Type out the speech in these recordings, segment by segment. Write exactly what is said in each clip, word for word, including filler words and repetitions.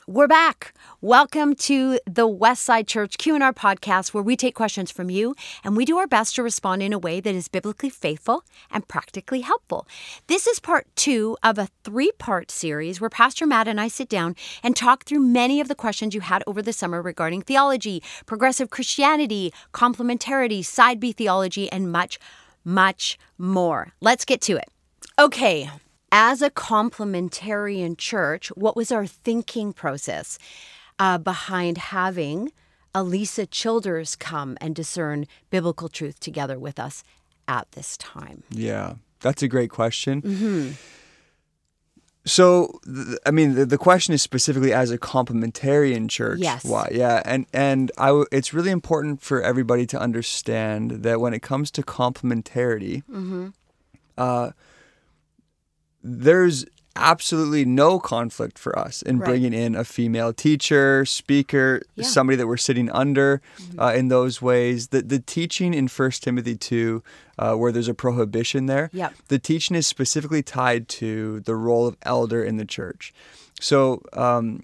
We're back. Welcome to the Westside Church Q and R podcast, where we take questions from you and we do our best to respond in a way that is biblically faithful and practically helpful. This is part two of a three-part series where Pastor Matt and I sit down and talk through many of the questions you had over the summer regarding theology, progressive Christianity, complementarity, side B theology, and much, much more. Let's get to it. Okay. As a complementarian church, what was our thinking process uh, behind having Elisa Childers come and discern biblical truth together with us at this time? Yeah, that's a great question. Mm-hmm. So, th- I mean, the, the question is specifically as a complementarian church. Yes. Why? Yeah, and and I w- it's really important for everybody to understand that when it comes to complementarity, Mm-hmm. uh, there's absolutely no conflict for us in Right. bringing in a female teacher, speaker, Yeah. somebody that we're sitting under Mm-hmm. uh, in those ways. The, the teaching in First Timothy two, uh, where there's a prohibition there, Yep. the teaching is specifically tied to the role of elder in the church. So, um,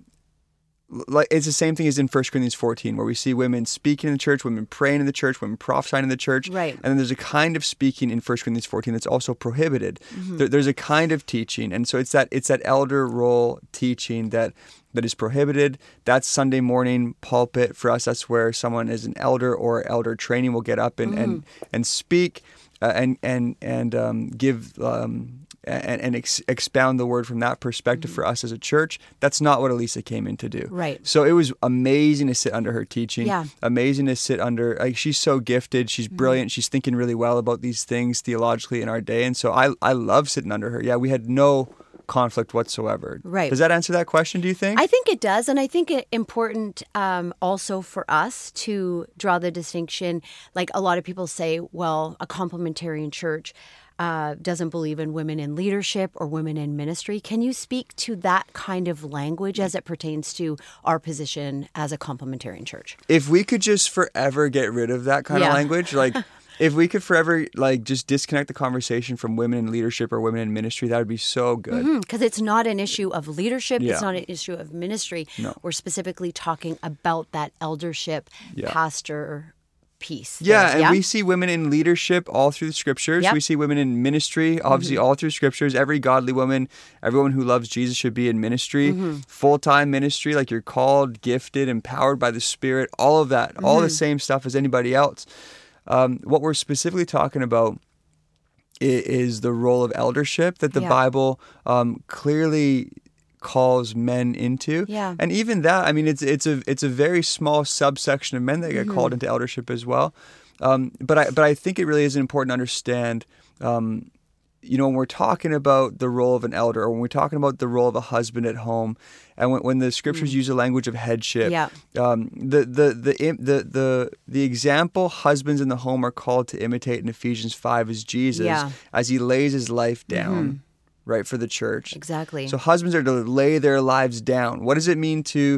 like it's the same thing as in First Corinthians fourteen, where we see women speaking in the church, women praying in the church, women prophesying in the church. Right. And then there's a kind of speaking in First Corinthians fourteen that's also prohibited. Mm-hmm. There, there's a kind of teaching. And so it's that it's that elder role teaching that that is prohibited. That's Sunday morning pulpit. For us, that's where someone is an elder or elder training will get up and Mm-hmm. and, and speak uh, and and and um, give um, and, and ex- expound the word from that perspective. Mm-hmm. For us as a church. That's not what Elisa came in to do. Right. So it was amazing to sit under her teaching. Yeah. Amazing to sit under. Like she's so gifted. She's brilliant. She's thinking really well about these things theologically in our day. And so I I love sitting under her. Yeah, we had no conflict whatsoever. Right. Does that answer that question, do you think? I think it does. And I think it important um, also for us to draw the distinction. Like a lot of people say, well, a complementarian church uh, doesn't believe in women in leadership or women in ministry. Can you speak to that kind of language as it pertains to our position as a complementarian church? If we could just forever get rid of that kind Yeah. of language, like if we could forever like just disconnect the conversation from women in leadership or women in ministry, that would be so good. Because it's not an issue of leadership. Yeah. It's not an issue of ministry. No. We're specifically talking about that eldership, Yeah. pastor piece. Yeah, there. and we see women in leadership all through the scriptures. Yep. We see women in ministry, obviously all through scriptures. Every godly woman, every woman who loves Jesus should be in ministry, Mm-hmm. full-time ministry, like you're called, gifted, empowered by the Spirit, all of that, all Mm-hmm. the same stuff as anybody else. Um, what we're specifically talking about i- is the role of eldership that the Yeah. Bible um, clearly calls men into. Yeah. And even that, I mean, it's it's a it's a very small subsection of men that get called into eldership as well. Um, but I but I think it really is important to understand. Um, you know, when we're talking about the role of an elder, or when we're talking about the role of a husband at home, and when, when the scriptures use the language of headship, Yeah. um, the, the, the, im- the, the, the example husbands in the home are called to imitate in Ephesians five is Jesus Yeah. as he lays his life down, right, for the church. Exactly. So husbands are to lay their lives down. What does it mean to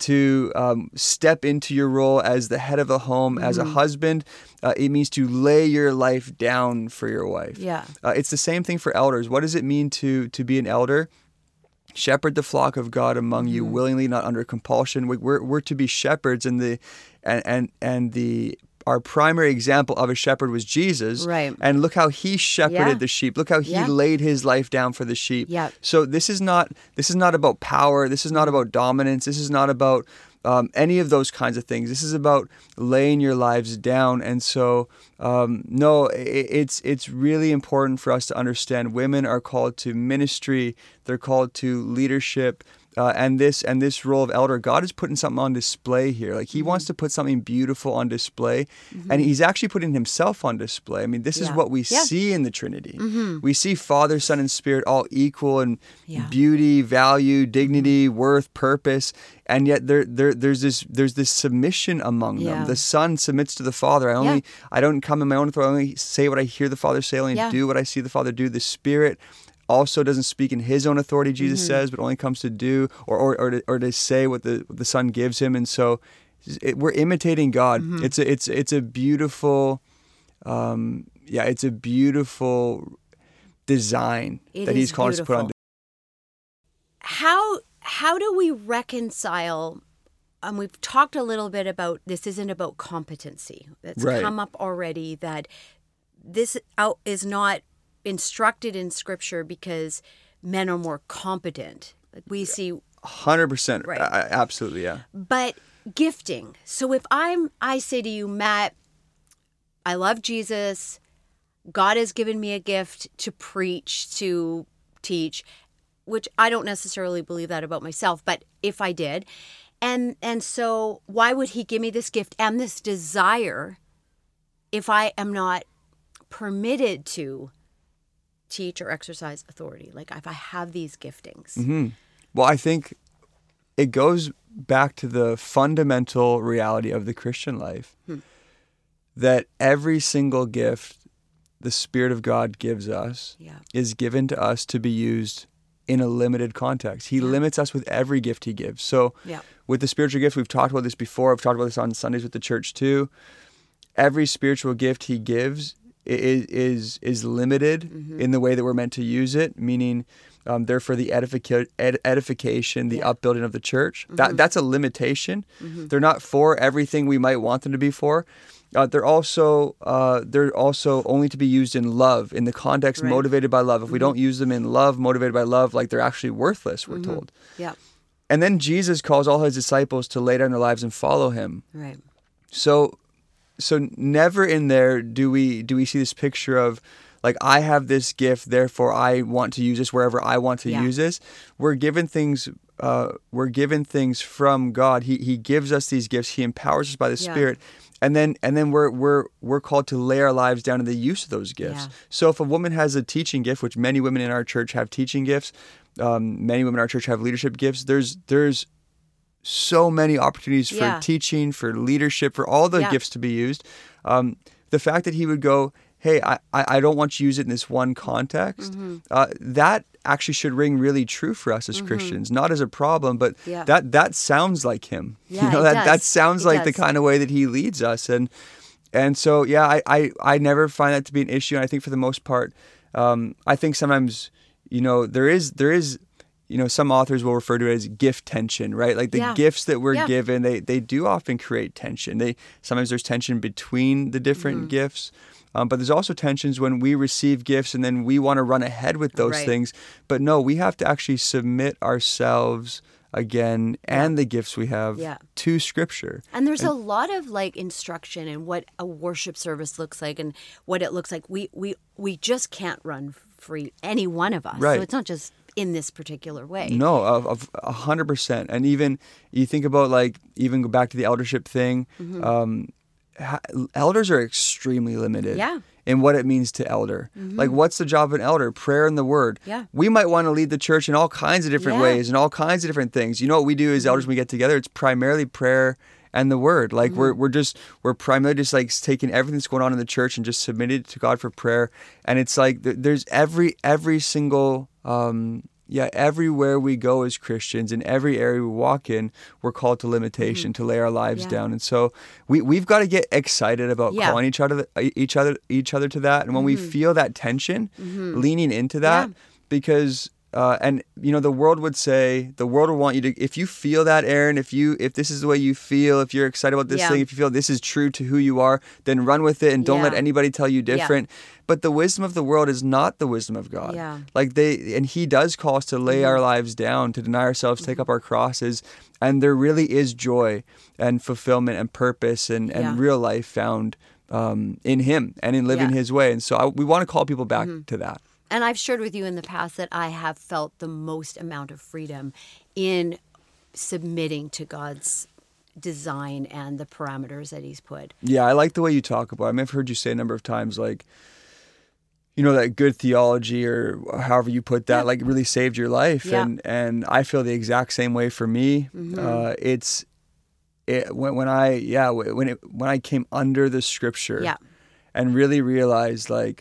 to um, step into your role as the head of a home, as a husband? Uh, it means to lay your life down for your wife. Yeah. Uh, it's the same thing for elders. What does it mean to to be an elder? Shepherd the flock of God among you willingly, not under compulsion. We, we're we're to be shepherds, and the and and and the our primary example of a shepherd was Jesus. Right. And look how he shepherded Yeah. the sheep. Look how he Yeah. laid his life down for the sheep. Yeah. So this is not this is not about power. This is not about dominance. This is not about um, any of those kinds of things. This is about laying your lives down. And so, um, no, it, it's it's really important for us to understand women are called to ministry. They're called to leadership. Uh, and this and this role of elder, God is putting something on display here. Like He wants to put something beautiful on display, and He's actually putting Himself on display. I mean, this is Yeah. what we Yeah. see in the Trinity. We see Father, Son, and Spirit all equal in Yeah. beauty, value, dignity, worth, purpose, and yet there, there, there's this, there's this submission among Yeah. them. The Son submits to the Father. I only, Yeah. I don't come in my own authority. I only say what I hear the Father say. I only Yeah. do what I see the Father do. The Spirit also doesn't speak in his own authority, Jesus Mm-hmm. says, but only comes to do or or, or, to, or to say what the what the Son gives him. And so it, we're imitating God. Mm-hmm. It's a it's it's a beautiful, um, yeah, it's a beautiful design It that is He's calling us to put on. beautiful. How how do we reconcile? Um, we've talked a little bit about this isn't about competency. It's Right. come up already that this out is not instructed in Scripture because men are more competent. Like we see, one hundred percent. Right. I, absolutely, yeah. but gifting. So if I'm, I say to you, Matt, I love Jesus. God has given me a gift to preach, to teach, which I don't necessarily believe that about myself, but if I did, and and so why would he give me this gift and this desire if I am not permitted to teach or exercise authority? Like if I have these giftings. Mm-hmm. Well, I think it goes back to the fundamental reality of the Christian life, hmm. that every single gift the Spirit of God gives us yeah. is given to us to be used in a limited context. He yeah. limits us with every gift he gives. So yeah. with the spiritual gifts, we've talked about this before. I've talked about this on Sundays with the church too. Every spiritual gift he gives is is, is limited mm-hmm. in the way that we're meant to use it, meaning um, they're for the edific- ed- edification, the yeah. upbuilding of the church. Mm-hmm. That That's a limitation. Mm-hmm. They're not for everything we might want them to be for. Uh, they're also uh, they're also only to be used in love, in the context right. motivated by love. If mm-hmm. we don't use them in love, motivated by love, like they're actually worthless, we're mm-hmm. told. Yeah. And then Jesus calls all his disciples to lay down their lives and follow him. Right. So, so never in there do we do we see this picture of like, I have this gift, therefore I want to use this wherever I want to yeah. use this. We're given things. Uh, we're given things from God. He He gives us these gifts. He empowers us by the yeah. Spirit. And then and then we're we're we're called to lay our lives down in the use of those gifts. Yeah. So if a woman has a teaching gift, which many women in our church have teaching gifts, um, many women in our church have leadership gifts. There's there's so many opportunities for yeah. teaching, for leadership, for all the yeah. gifts to be used. Um, the fact that he would go, hey, I, I don't want you to use it in this one context, mm-hmm. uh, that actually should ring really true for us as mm-hmm. Christians, not as a problem, but yeah. that that sounds like him. Yeah, you know, it that, does. that sounds it like does. the kind of way that he leads us. And and so, yeah, I, I, I never find that to be an issue. And I think for the most part, um, I think sometimes, you know, there is there is, you know, some authors will refer to it as gift tension, right? Like the yeah. gifts that we're yeah. given, they they do often create tension. They sometimes there's tension between the different mm-hmm. gifts. Um, but there's also tensions when we receive gifts and then we want to run ahead with those right. things. But no, we have to actually submit ourselves again yeah. and the gifts we have yeah. to Scripture. And there's and, a lot of like instruction in what a worship service looks like and what it looks like. We we we just can't run free, any one of us. Right. So it's not just in this particular way. No, of a hundred percent. And even you think about like even go back to the eldership thing. Mm-hmm. Um, elders are extremely limited yeah. in what it means to elder. Mm-hmm. Like, what's the job of an elder? Prayer and the word. Yeah. We might want to lead the church in all kinds of different yeah. ways and all kinds of different things. You know what we do as mm-hmm. elders when we get together? It's primarily prayer and the word. Like mm-hmm. we're we're just we're primarily just like taking everything that's going on in the church and just submitting it to God for prayer. And it's like there's every every single um, yeah, everywhere we go as Christians, in every area we walk in, we're called to limitation, mm-hmm. to lay our lives yeah. down. And so we we've got to get excited about yeah. calling each other each other each other to that. And when mm-hmm. we feel that tension, mm-hmm. leaning into that, yeah. because uh, and you know the world would say the world would want you to, if you feel that, Aaron, if you if this is the way you feel, if you're excited about this yeah. thing, if you feel this is true to who you are, then run with it and don't yeah. let anybody tell you different. Yeah. But the wisdom of the world is not the wisdom of God. Yeah. Like they, and He does call us to lay mm-hmm. our lives down, to deny ourselves, mm-hmm. take up our crosses, and there really is joy and fulfillment and purpose and, and yeah. real life found um, in Him and in living yeah. His way. And so I, we want to call people back mm-hmm. to that. And I've shared with you in the past that I have felt the most amount of freedom in submitting to God's design and the parameters that He's put. Yeah, I like the way you talk about it. I mean, I've heard you say a number of times, like, you know, that good theology or however you put that, yeah. like really saved your life. Yeah. And and I feel the exact same way for me. Mm-hmm. Uh, it's it, when, when I, yeah, when it, when I came under the Scripture yeah. and really realized, like,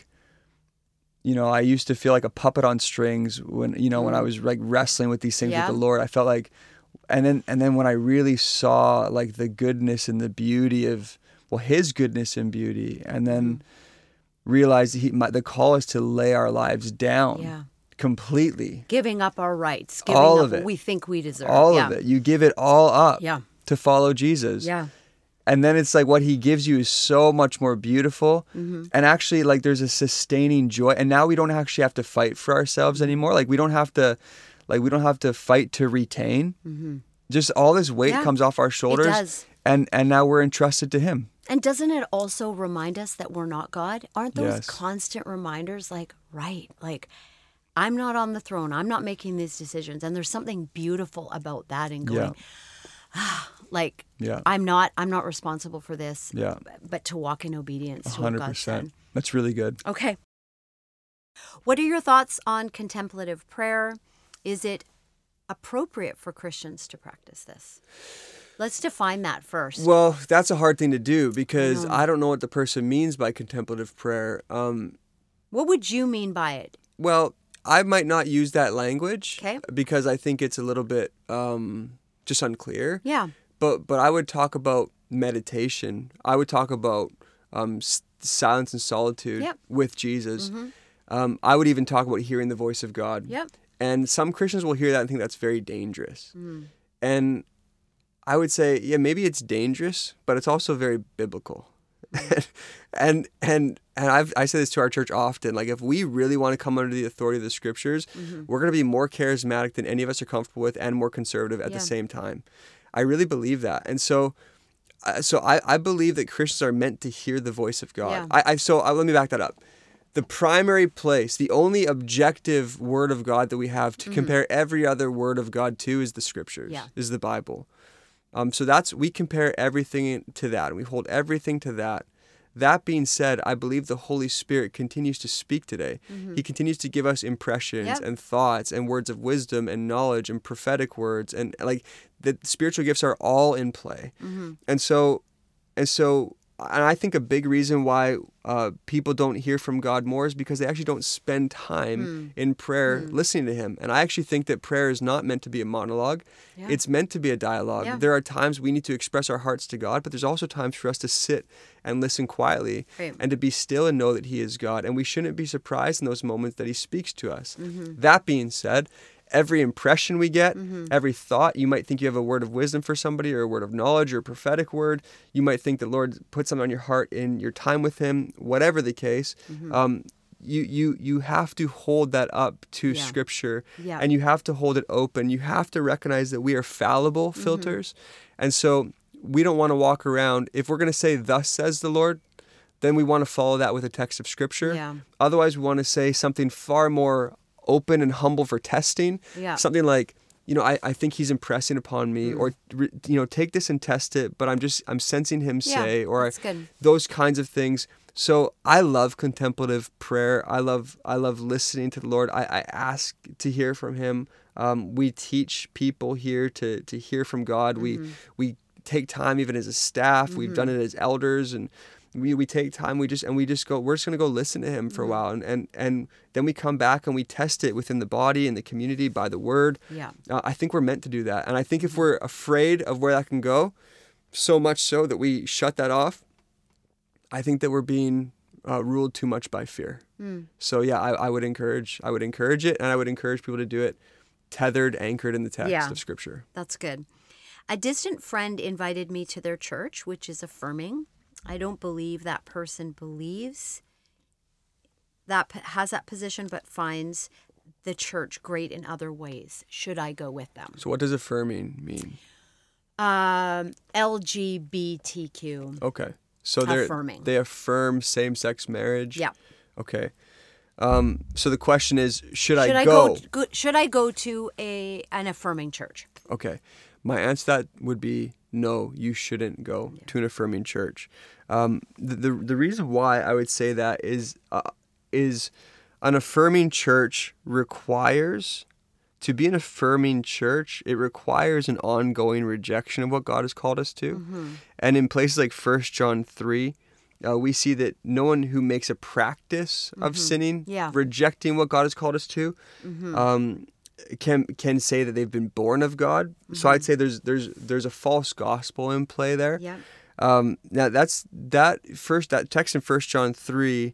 you know, I used to feel like a puppet on strings when, you know, mm-hmm. when I was like wrestling with these things yeah. with the Lord. I felt like, and then and then when I really saw like the goodness and the beauty of, well, His goodness and beauty, and then mm-hmm. realized he, my, the call is to lay our lives down. Yeah. completely. Giving up our rights, giving All up of what it. we think we deserve. All yeah. of it. You give it all up Yeah. to follow Jesus. Yeah. And then it's like what he gives you is so much more beautiful. Mm-hmm. And actually, like, there's a sustaining joy. And now we don't actually have to fight for ourselves anymore. Like, we don't have to, like, we don't have to fight to retain. Mm-hmm. Just all this weight Yeah. comes off our shoulders. It does. And, and now we're entrusted to him. And doesn't it also remind us that we're not God? Aren't those Yes. constant reminders like, right, like, I'm not on the throne. I'm not making these decisions. And there's something beautiful about that and going, Yeah. like, Yeah. I'm not I'm not responsible for this, Yeah. but to walk in obedience to one hundred what God percent. said. That's really good. Okay. What are your thoughts on contemplative prayer? Is it appropriate for Christians to practice this? Let's define that first. Well, that's a hard thing to do because I know. I don't know what the person means by contemplative prayer. Um, What would you mean by it? well, I might not use that language 'Kay. because I think it's a little bit um, just unclear. Yeah. But but I would talk about meditation. I would talk about um, s- silence and solitude Yep. with Jesus. Mhm. Um, I would even talk about hearing the voice of God. Yep. And some Christians will hear that and think that's very dangerous. Mm. And I would say, yeah, maybe it's dangerous, but it's also very biblical. and and and I've, I say this to our church often. Like, if we really want to come under the authority of the scriptures, Mm-hmm. we're going to be more charismatic than any of us are comfortable with, and more conservative at Yeah. the same time. I really believe that, and so, uh, so I, I believe that Christians are meant to hear the voice of God. Yeah. I, I so I, let me back that up. The primary place, the only objective word of God that we have to compare every other word of God to is the scriptures, Yeah. is the Bible. Um, so that's, we compare everything to that, and we hold everything to that. That being said, I believe the Holy Spirit continues to speak today. He continues to give us impressions Yep. and thoughts and words of wisdom and knowledge and prophetic words, and like the spiritual gifts are all in play. Mm-hmm. And so, and so, and I think a big reason why uh, people don't hear from God more is because they actually don't spend time Mm. in prayer Mm. listening to Him. And I actually think that prayer is not meant to be a monologue. Yeah. It's meant to be a dialogue. Yeah. There are times we need to express our hearts to God, but there's also times for us to sit and listen quietly Right. and to be still and know that He is God. And we shouldn't be surprised in those moments that He speaks to us. Mm-hmm. That being said, every impression we get, Mm-hmm. every thought, you might think you have a word of wisdom for somebody or a word of knowledge or a prophetic word. You might think the Lord put something on your heart in your time with Him, whatever the case. Mm-hmm. Um, you, you, you have to hold that up to Yeah. Scripture, Yeah. and you have to hold it open. You have to recognize that we are fallible Mm-hmm. filters. And so we don't want to walk around. If we're going to say, "Thus says the Lord," then we want to follow that with a text of Scripture. Yeah. Otherwise, we want to say something far more open and humble for testing. Yeah. Something like, you know, I, I think He's impressing upon me, Mm. or, re- you know, take this and test it, but I'm just, I'm sensing Him Yeah, say, or that's good. those kinds of things. So I love contemplative prayer. I love, I love listening to the Lord. I, I ask to hear from Him. Um, we teach people here to, to hear from God. Mm-hmm. We, we take time even as a staff. We've done it as elders, and we, we take time, we just, and we just go, we're just going to go listen to Him for a Mm-hmm. while. And, and, and then we come back and we test it within the body and the community by the word. Yeah. Uh, I think we're meant to do that. And I think if we're afraid of where that can go, so much so that we shut that off, I think that we're being uh, ruled too much by fear. Mm. So yeah, I, I would encourage, I would encourage it, and I would encourage people to do it tethered, anchored in the text Yeah. of Scripture. That's good. A distant friend invited me to their church, which is affirming. I don't believe that person believes that p- has that position, but finds the church great in other ways. Should I go with them? So what does affirming mean? Um, L G B T Q. Okay. So they Affirming. they affirm same-sex marriage. Yeah. Okay. Um, so the question is, should, Should I I go? go? to- go? Should I go to a an affirming church? Okay. My answer to that would be no, you shouldn't go to an affirming church. Um, the, the the reason why I would say that is uh, is an affirming church requires, to be an affirming church, it requires an ongoing rejection of what God has called us to. Mm-hmm. And in places like First John three, uh, we see that no one who makes a practice of sinning, Yeah. rejecting what God has called us to, Mm-hmm. um, can can say that they've been born of God. So I'd say there's there's there's a false gospel in play there. Yeah. Um, now that's that first that text in First John three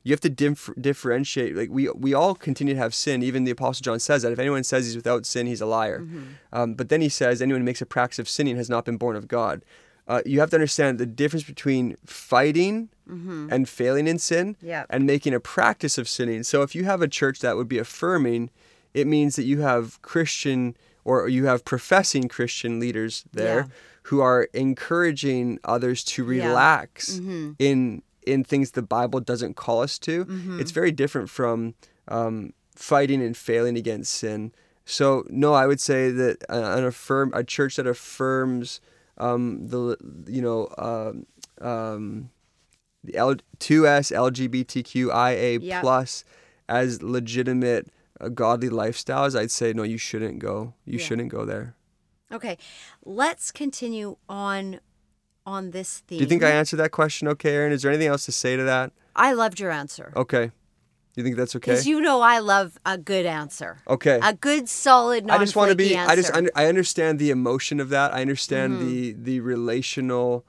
you have to dif- differentiate. Like we we all continue to have sin. Even the Apostle John says that if anyone says he's without sin, he's a liar. Mm-hmm. Um, but then he says anyone who makes a practice of sinning has not been born of God. Uh, you have to understand the difference between fighting mm-hmm. and failing in sin yep. and making a practice of sinning. So if you have a church that would be affirming, it means that you have Christian or you have professing Christian leaders there yeah. who are encouraging others to relax yeah. mm-hmm. in in things the Bible doesn't call us to. Mm-hmm. It's very different from um, fighting and failing against sin. So no, I would say that an affirm a church that affirms um, the you know um, um, the L- two S L G B T Q I A yep. plus as legitimate uh, godly lifestyles, I'd say no, you shouldn't go. You yeah. shouldn't go there. Okay, let's continue on on this theme. Do you think I answered that question okay, Erin? Is there anything else to say to that? I loved your answer. Okay. You think that's okay? Because you know I love a good answer. Okay. A good, solid, non-flaky I just want to be. answer. I just. I understand the emotion of that. I understand mm-hmm. the the relational.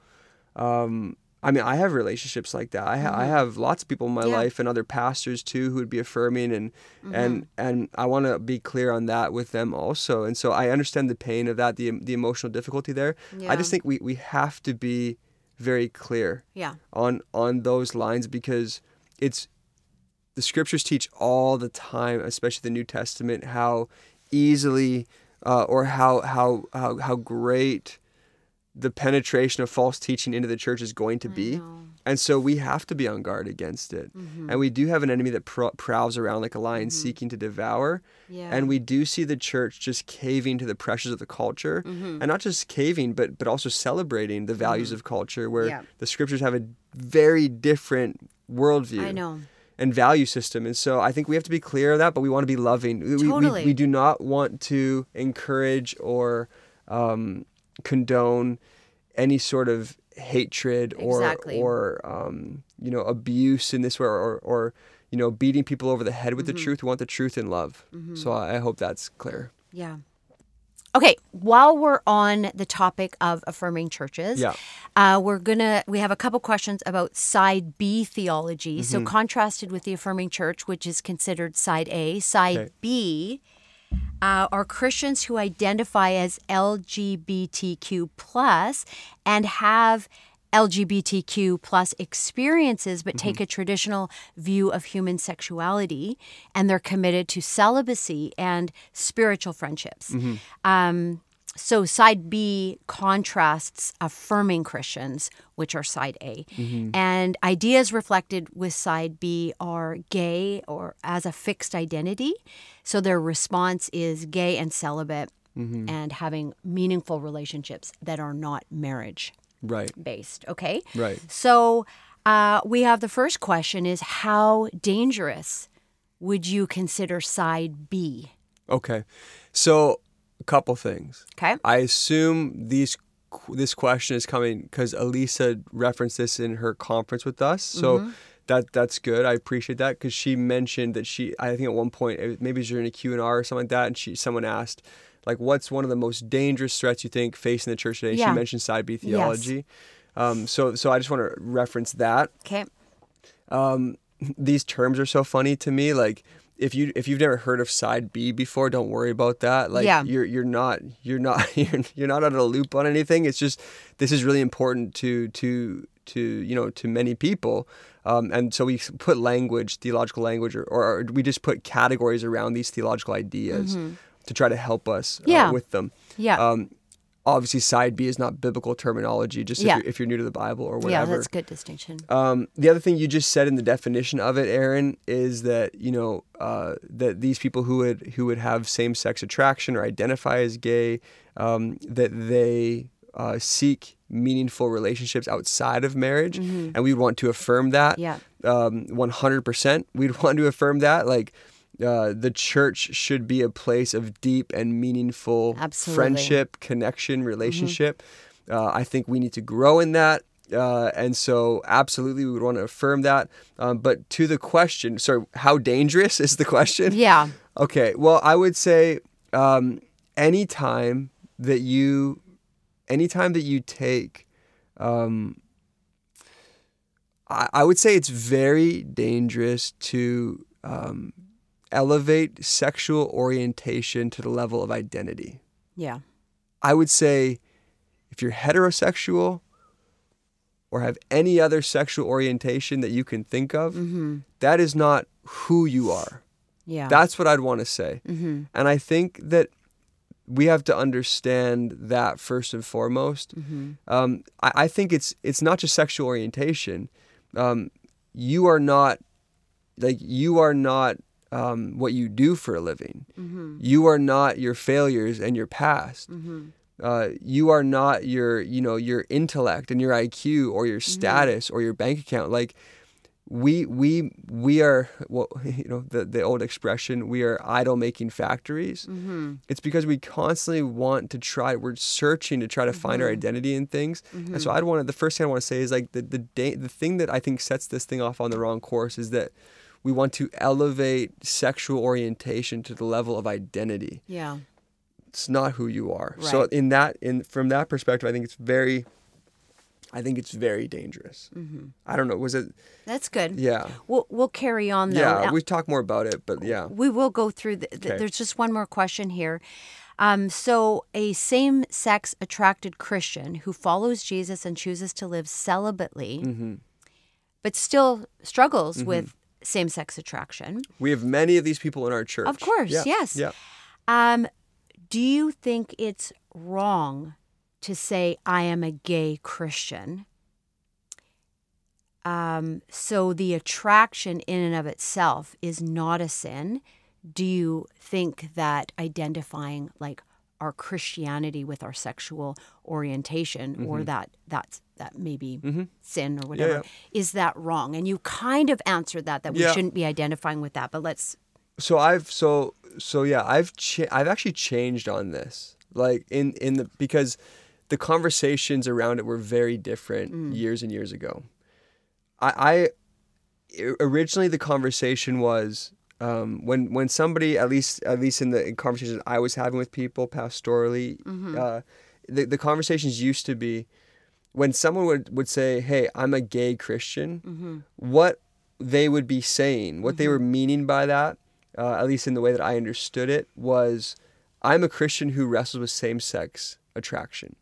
Um, I mean, I have relationships like that. I, ha- mm-hmm. I have lots of people in my yeah. life and other pastors too who would be affirming, and mm-hmm. and and I want to be clear on that with them also. And so I understand the pain of that, the the emotional difficulty there. Yeah. I just think we, we have to be very clear. Yeah. On on those lines because it's. The scriptures teach all the time, especially the New Testament, how easily uh, or how, how how how great the penetration of false teaching into the church is going to be. And so we have to be on guard against it. Mm-hmm. And we do have an enemy that pr- prowls around like a lion mm-hmm. seeking to devour. Yeah. And we do see the church just caving to the pressures of the culture. Mm-hmm. And not just caving, but but also celebrating the values mm-hmm. of culture where yeah. the scriptures have a very different worldview. I know. And value system. And so I think we have to be clear of that, but we want to be loving. Totally. We, we, we do not want to encourage or um, condone any sort of hatred or exactly. or um, you know abuse in this way or, or you know beating people over the head with mm-hmm. the truth. We want the truth in love. Mm-hmm. So I hope that's clear. Yeah. Okay, while we're on the topic of affirming churches, yeah. uh, we're gonna we have a couple questions about side B theology. Mm-hmm. So contrasted with the affirming church, which is considered side A, side okay. B uh, are Christians who identify as L G B T Q plus and have L G B T Q plus experiences, but mm-hmm. take a traditional view of human sexuality, and they're committed to celibacy and spiritual friendships. Mm-hmm. Um, so side B contrasts affirming Christians, which are side A. Mm-hmm. And ideas reflected with side B are gay or as a fixed identity. So their response is gay and celibate mm-hmm. and having meaningful relationships that are not marriage. Right. Based. Okay. Right. So uh, we have the first question is how dangerous would you consider side B? Okay. So a couple things. Okay. I assume these this question is coming because Elisa referenced this in her conference with us. So mm-hmm. that that's good. I appreciate that because she mentioned that she, I think at one point, maybe it was during a Q and R or something like that, and she someone asked, like, what's one of the most dangerous threats you think facing the church today? Yeah. She mentioned side B theology. Yes. Um, so so I just want to reference that. Okay. Um, these terms are so funny to me. Like, if you if you've never heard of side B before, don't worry about that. Like, yeah. you're you're not you're not you're, you're not out of the loop on anything. It's just this is really important to to to you know to many people. Um, and so we put language, theological language, or, or we just put categories around these theological ideas. Mm-hmm. To try to help us uh, yeah. with them. Yeah. Um, obviously, side B is not biblical terminology, just if, yeah. you're, if you're new to the Bible or whatever. Yeah, that's a good distinction. Um, the other thing you just said in the definition of it, Erin, is that, you know, uh, that these people who would who would have same-sex attraction or identify as gay, um, that they uh, seek meaningful relationships outside of marriage. Mm-hmm. And we want to affirm that. Yeah. Um, one hundred percent. We'd want to affirm that. Like, Uh, the church should be a place of deep and meaningful Absolutely. friendship, connection, relationship. Mm-hmm. Uh, I think we need to grow in that. Uh, and so absolutely we would want to affirm that. Um, but to the question, sorry, how dangerous is the question? Yeah. Okay. Well, I would say um, anytime that you, anytime that you take um, I, I would say it's very dangerous to um, elevate sexual orientation to the level of identity. Yeah. I would say if you're heterosexual or have any other sexual orientation that you can think of, Mm-hmm. that is not who you are. Yeah. That's what I'd want to say. Mm-hmm. And I think that we have to understand that first and foremost. Mm-hmm. Um, I, I think it's it's not just sexual orientation. Um, you are not like you are not um, what you do for a living. Mm-hmm. You are not your failures and your past. Mm-hmm. Uh, you are not your you know your intellect and your I Q or your status or your bank account. Like we we we are well you know the the old expression, we are idol making factories. Mm-hmm. It's because we constantly want to try, we're searching to try to find our identity in things. And so I'd want to, the first thing I want to say is like the the da- the thing that I think sets this thing off on the wrong course is that we want to elevate sexual orientation to the level of identity. Yeah. It's not who you are. So Right. in that in from that perspective, I think it's very I think it's very dangerous. Mm-hmm. I don't know, was it That's good. yeah. We'll we'll carry on though. Yeah, Now- we talk more about it, but yeah. We will go through. The, the- Okay. There's just one more question here. Um, so, a same-sex attracted Christian who follows Jesus and chooses to live celibately, Mhm. but still struggles with same-sex attraction. We have many of these people in our church. Of course, Yeah, yes. Yeah. Um, do you think it's wrong to say I am a gay Christian? Um, so the attraction in and of itself is not a sin. Do you think that identifying like our Christianity with our sexual orientation or that that's that maybe sin or whatever, yeah. is that wrong? And you kind of answered that, that we Yeah. shouldn't be identifying with that, but let's, So I've so so yeah, I've cha- I've actually changed on this. Like in in the because the conversations around it were very different years and years ago. I, I originally the conversation was um, when when somebody at least at least in the conversations I was having with people pastorally, uh, the the conversations used to be when someone would, would say, "Hey, I'm a gay Christian," what they would be saying, what they were meaning by that, uh, at least in the way that I understood it, was, "I'm a Christian who wrestles with same-sex attraction."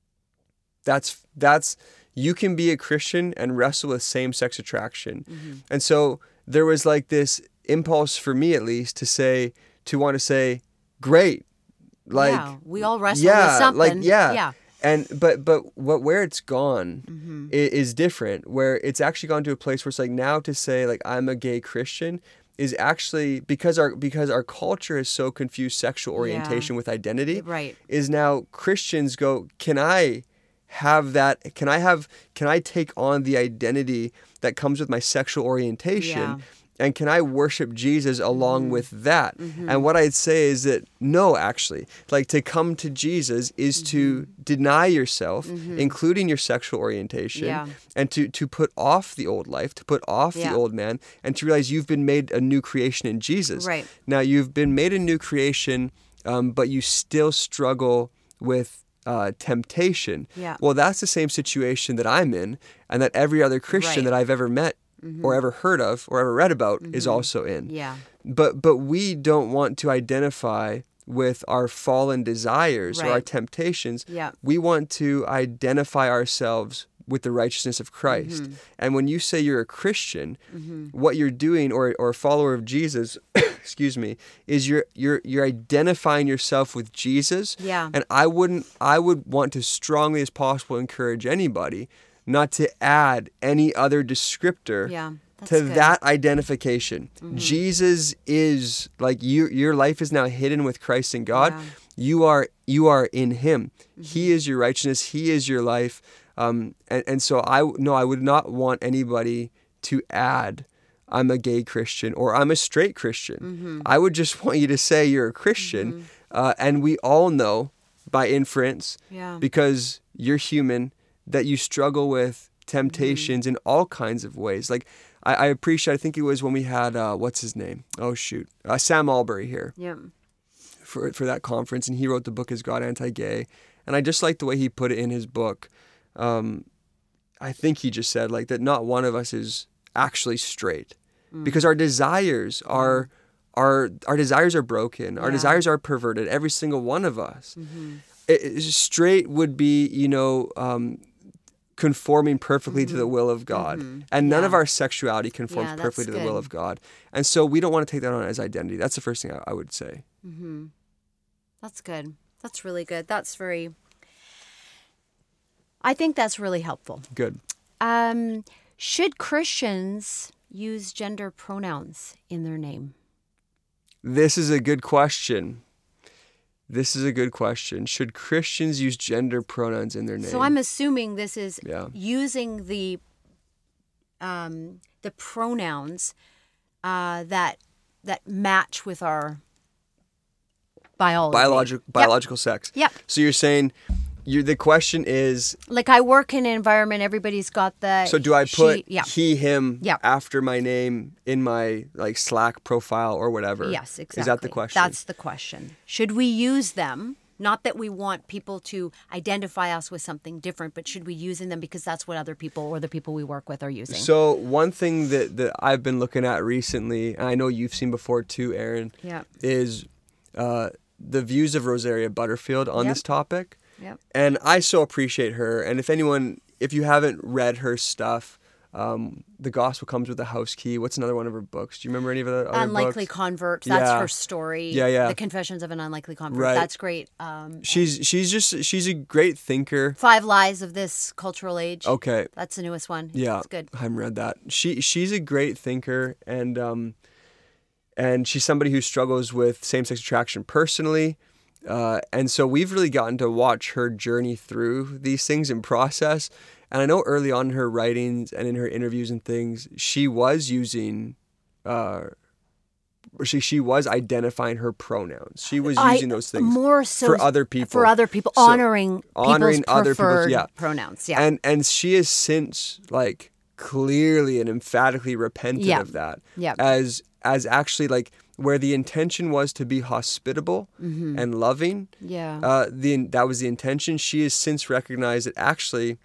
That's that's you can be a Christian and wrestle with same-sex attraction. And so there was like this impulse for me at least to say to want to say, great. Like yeah, we all wrestle yeah, with something. like yeah. Yeah. And but but what where it's gone Mm-hmm. i- is different, where it's actually gone to a place where it's like now to say like I'm a gay Christian is actually because our because our culture has so confused sexual orientation with identity. Right. Is now Christians go, can I have that can I have can I take on the identity that comes with my sexual orientation? Yeah. And can I worship Jesus along with that? And what I'd say is that no, actually, like to come to Jesus is to deny yourself, including your sexual orientation, Yeah. and to, to put off the old life, to put off Yeah. the old man, and to realize you've been made a new creation in Jesus. Right. Now, you've been made a new creation, um, but you still struggle with uh, temptation. Yeah. Well, that's the same situation that I'm in, and that every other Christian Right. that I've ever met or ever heard of or ever read about is also in. Yeah. But but we don't want to identify with our fallen desires or our Right. temptations. Yeah. We want to identify ourselves with the righteousness of Christ. Mm-hmm. And when you say you're a Christian, what you're doing or or a follower of Jesus, excuse me, is you're you're you're identifying yourself with Jesus. Yeah. And I wouldn't I would want to strongly as possible encourage anybody not to add any other descriptor Yeah. That's to good. that identification. Jesus is like you your life is now hidden with Christ in God. Yeah. You are you are in him. He is your righteousness. He is your life. Um, and, and so I no, I would not want anybody to add I'm a gay Christian or I'm a straight Christian. I would just want you to say you're a Christian. Uh, and we all know by inference, Yeah. because you're human, that you struggle with temptations in all kinds of ways. Like I, I appreciate, I think it was when we had, uh, what's his name? Oh, shoot. Uh, Sam Albury here Yeah. for for that conference, and he wrote the book Is God Anti-Gay? And I just like the way he put it in his book. Um, I think he just said like that not one of us is actually straight mm. because our desires are our our desires are broken. Our yeah. desires are perverted. Every single one of us. Mm-hmm. It, it, straight would be, you know, um, conforming perfectly mm-hmm. to the will of God. Mm-hmm. And none yeah. of our sexuality conforms yeah, perfectly to good. the will of God. And so we don't want to take that on as identity. That's the first thing I, I would say. Mm-hmm. That's good. That's really good. That's very, I think that's really helpful. Good. Um, should Christians use gender pronouns in their name? This is a good question. This is a good question. Should Christians use gender pronouns in their name? So I'm assuming this is yeah. using the um, the pronouns uh, that that match with our biology. Biologic, biological yep. sex. Yep. So you're saying, you the question is... Like I work in an environment, everybody's got the... So do I put she, yeah. he, him yeah. after my name in my like Slack profile or whatever? Yes, exactly. Is that the question? That's the question. Should we use them? Not that we want people to identify us with something different, but should we use them because that's what other people or the people we work with are using? So one thing that, that I've been looking at recently, and I know you've seen before too, Erin, yeah. is uh, the views of Rosaria Butterfield on yep. this topic. Yep. And I so appreciate her. And if anyone, if you haven't read her stuff, um, The Gospel Comes with a House Key. What's another one of her books? Do you remember any of the other Unlikely books? Convert. That's yeah. her story. Yeah, yeah. The Confessions of an Unlikely Convert. Right. That's great. Um, she's she's just she's a great thinker. Five Lies of This Cultural Age. Okay. That's the newest one. Yeah. It's good. I haven't read that. She she's a great thinker, and um, and she's somebody who struggles with same-sex attraction personally. Uh, and so we've really gotten to watch her journey through these things and process. And I know early on in her writings and in her interviews and things, she was using, uh, she she was identifying her pronouns. She was using I, those things more so for other people. For other people, so honoring honoring people's other preferred people's yeah. pronouns. Yeah. And and she has since like clearly and emphatically repented yeah. of that. Yeah. As as actually like. Where the intention was to be hospitable mm-hmm. and loving, yeah, uh, the that was the intention. She has since recognized that actually,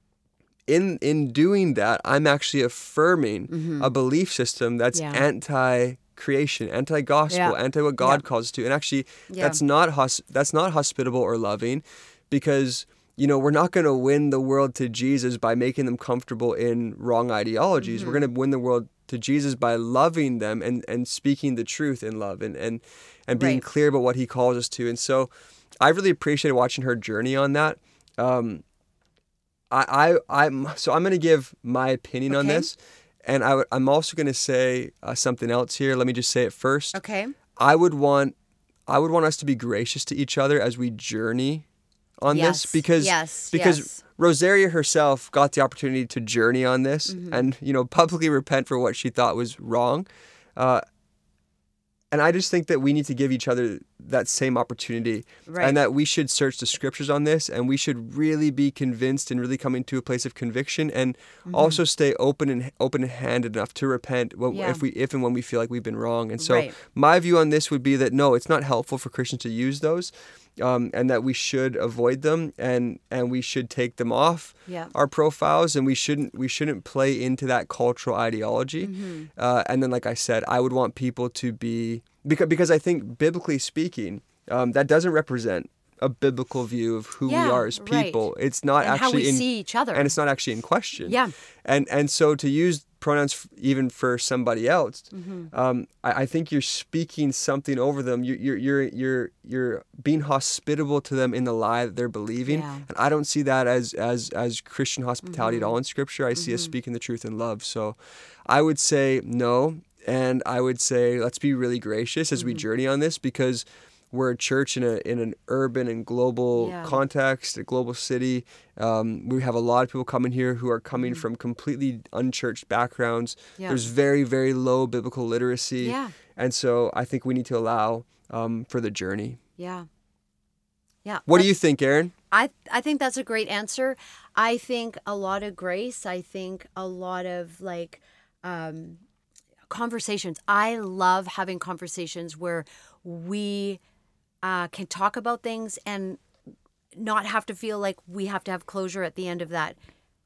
in in doing that, I'm actually affirming mm-hmm. a belief system that's yeah. anti-creation, anti-gospel, yeah. anti what God yeah. calls us to, and actually yeah. that's not hos- that's not hospitable or loving, because you know we're not going to win the world to Jesus by making them comfortable in wrong ideologies. Mm-hmm. We're going to win the world to Jesus by loving them and, and speaking the truth in love and, and, and being right. clear about what he calls us to. And so I really appreciated watching her journey on that. Um, I, I, I'm, so I'm going to give my opinion okay. on this. And I w- I'm also going to say uh, something else here. Let me just say it first. Okay. I would want, I would want us to be gracious to each other as we journey on yes. this because, yes. because yes. Rosaria herself got the opportunity to journey on this mm-hmm. and, you know, publicly repent for what she thought was wrong. Uh, and I just think that we need to give each other that same opportunity right. and that we should search the scriptures on this and we should really be convinced and really come into a place of conviction and mm-hmm. also stay open and open-handed enough to repent when, yeah. if we if and when we feel like we've been wrong. And so right. my view on this would be that, no, it's not helpful for Christians to use those. Um, and that we should avoid them and, and we should take them off yeah. our profiles and we shouldn't we shouldn't play into that cultural ideology. Mm-hmm. Uh, and then, like I said, I would want people to be because because I think biblically speaking, um, that doesn't represent a biblical view of who yeah, we are as people. Right. It's not and actually how we in, see each other, and it's not actually in question. Yeah, and and so to use pronouns f- even for somebody else, mm-hmm. um, I, I think you're speaking something over them. You, you're you're you're you're being hospitable to them in the lie that they're believing, yeah. and I don't see that as as as Christian hospitality mm-hmm. at all in Scripture. I mm-hmm. see us speaking the truth in love. So, I would say no, and I would say let's be really gracious as mm-hmm. we journey on this because we're a church in a in an urban and global yeah. context, a global city. Um, we have a lot of people coming here who are coming mm-hmm. from completely unchurched backgrounds. Yeah. There's very, very low biblical literacy. Yeah. And so I think we need to allow um, for the journey. Yeah. Yeah. What do you think, Erin? I, I think that's a great answer. I think a lot of grace. I think a lot of like um, conversations. I love having conversations where we Uh, can talk about things and not have to feel like we have to have closure at the end of that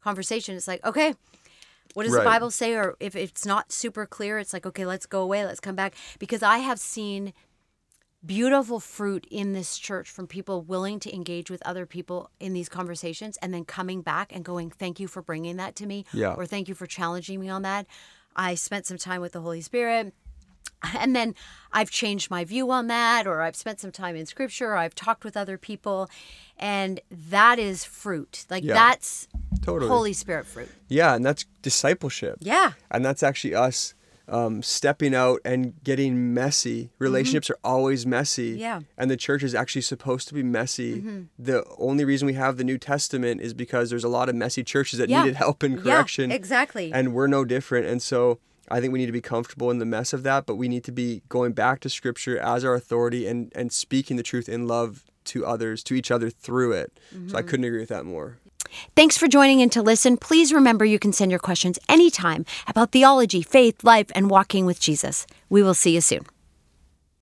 conversation, it's like, okay, what does Right. the Bible say? Or if it's not super clear, it's like, okay, let's go away. Let's come back. Because I have seen beautiful fruit in this church from people willing to engage with other people in these conversations and then coming back and going, thank you for bringing that to me. Yeah. Or thank you for challenging me on that. I spent some time with the Holy Spirit. And then I've changed my view on that, or I've spent some time in scripture, or I've talked with other people. And that is fruit. Like Yeah. that's Totally. Holy Spirit fruit. Yeah, and that's discipleship. Yeah. And that's actually us um, stepping out and getting messy. Relationships are always messy. Yeah. And the church is actually supposed to be messy. The only reason we have the New Testament is because there's a lot of messy churches that Yeah. needed help and correction. Yeah, exactly. And we're no different. And so I think we need to be comfortable in the mess of that, but we need to be going back to Scripture as our authority and, and speaking the truth in love to others, to each other through it. So I couldn't agree with that more. Thanks for joining in to listen. Please remember you can send your questions anytime about theology, faith, life, and walking with Jesus. We will see you soon.